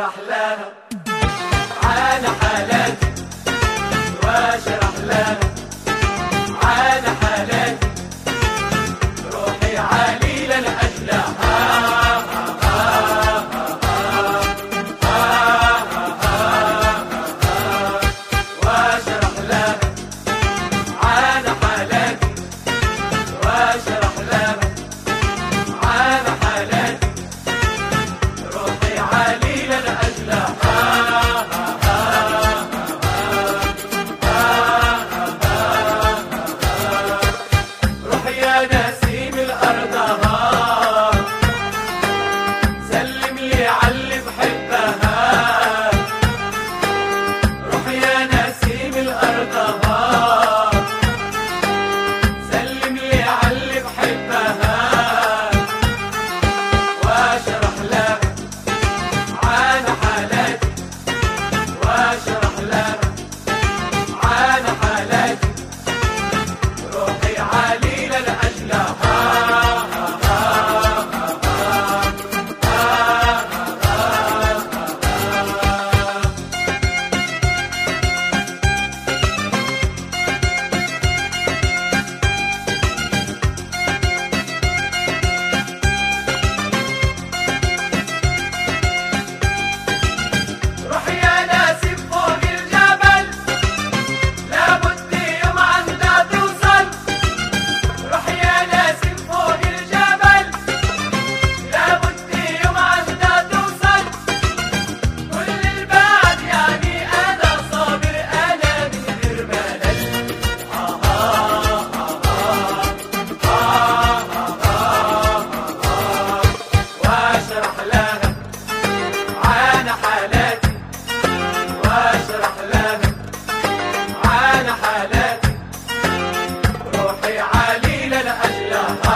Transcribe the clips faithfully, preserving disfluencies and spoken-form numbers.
واشرح لها عن حالاتي، واشرح لها عن حالاتي، روحي عليلة لأجلها. واشرح لها عن حالاتي، واشرح لها عن حالاتي، روحي عليلة لأجلها. روحي يا نسيم الأرض سلم لي عاللي بحبها. روحي يا نسيم الأرض سلم لي عاللي بحبها. واشرح لها عن حالاتي، واشرح لها عن حالاتي، روحي عليلة لأجلها. روحي يا ناسم فوق الجبل لابد يوم عندها توصل. روحي يا ناسم فوق الجبل لابد يوم عندها توصل. كل البعد يعني أنا صابر، أنا من غير ملل. آه آه آه آه آه آه. واشرح لها عن حالاتي، واشرح لها عن حالاتي، روحي عليلة لأجلها.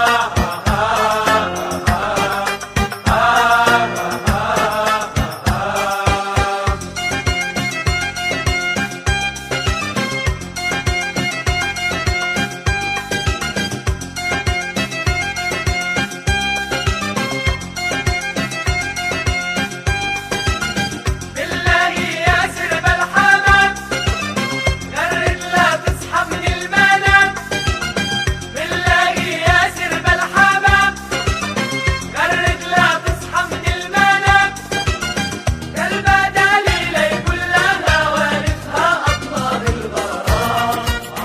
بالله ياسر بالحمام جرد لا تصحى من المنام. بالله ياسر بالحمام جرد لا تصحى من المنام. قلبها دليلة يقول لها والدها أطلال الغرام.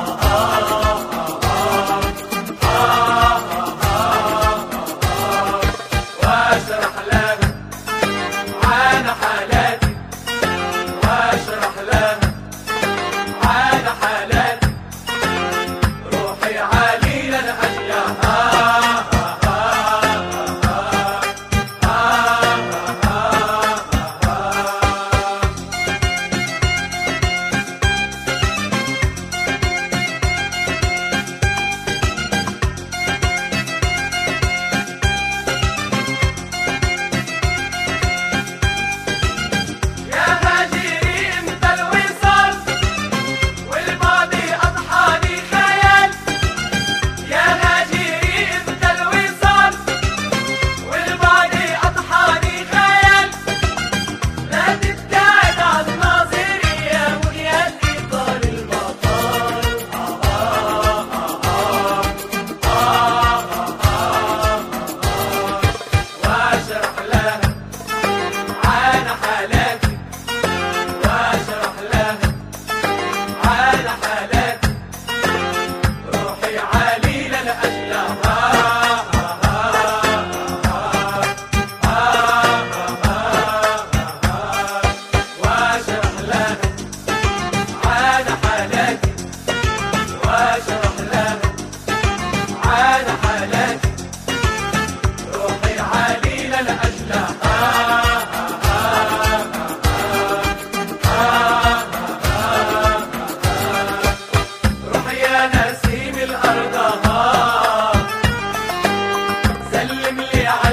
واشرح لها عن حالاتي، واشرح لها عن حالاتي، روحي عليلة لأجلها. يا هاجري امتى الوصال والماضي أضحاني خيال. يا هاجري امتى الوصال والماضي أضحاني خيال. لا تبتعد عن ناظري يا بنيتي طال المطار. واشرح لها عن حالاتي، واشرح لها عن حالاتي، روحي عليلة لأجلها. واشرح لها عن حالاتي، واشرح لها عن حالاتي، روحي عليلة لأجلها. روحي يا نسيم الأرض سلم لي